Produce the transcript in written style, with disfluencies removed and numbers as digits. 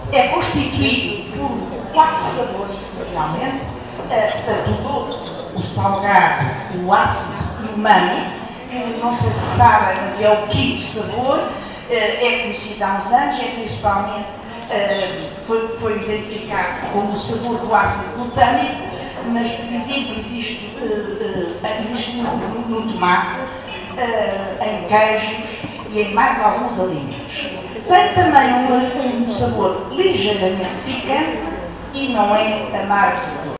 é constituído por 4 sabores, essencialmente, portanto, o doce, o salgado, o ácido e o umami, que não sei se sabem, mas é o quinto sabor, é conhecido há uns anos, é principalmente, foi identificado como o sabor do ácido glutâmico, mas, por exemplo, existe no tomate, em queijos e em mais alguns alimentos. Tem também um sabor ligeiramente picante e não é amargo.